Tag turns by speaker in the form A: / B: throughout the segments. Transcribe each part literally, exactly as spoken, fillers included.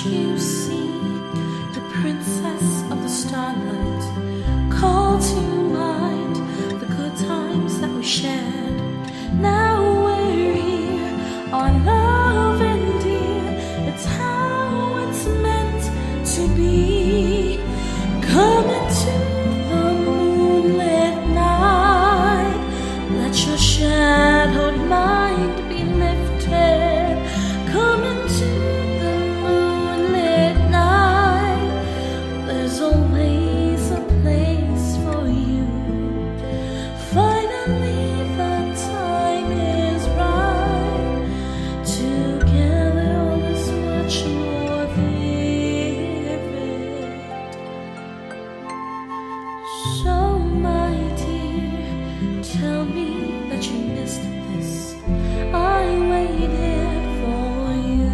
A: you see the princess of the starlight? Call to mind the good times that we shared. Now we're here, our love and dear. It's how it's meant to be. Come into the moonlit night. Let your shadowed mind be lifted. Come into the moonlit night. There's always a place for you. Finally the time is right. Together all is much more vivid. So my dear, tell me that you missed this. I waited for you.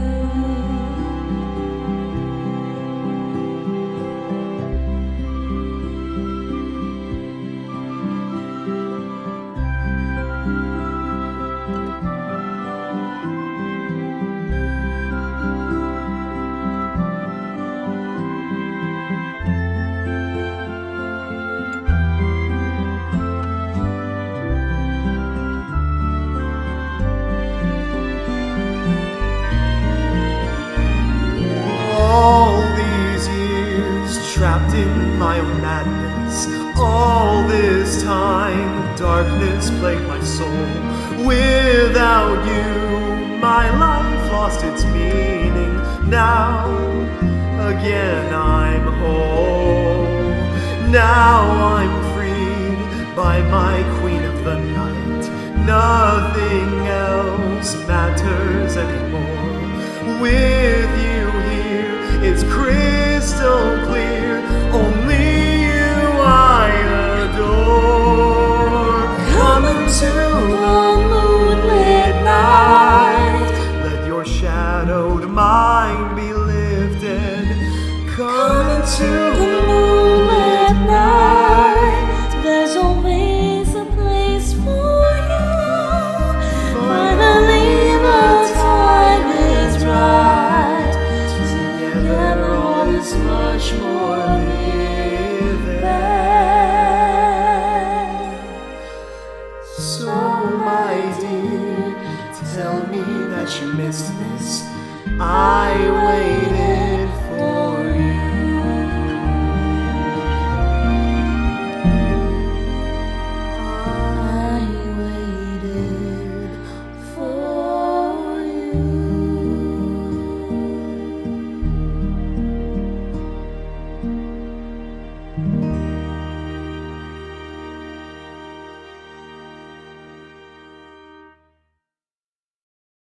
B: All these years trapped in my own madness, all this time darkness plagued my soul. Without you, my life lost its meaning. Now, again I'm whole. Now I'm freed by my queen of the night. Nothing else matters anymore. With you here, it's crystal clear. Only you I adore. Come into the moonlit night. Let your shadowed mind be lifted. Come into
A: The moonlit night. There's always a place for you. Finally the time is right. Together all is much more vivid.
B: So, my dear, tell me that you missed this. I waited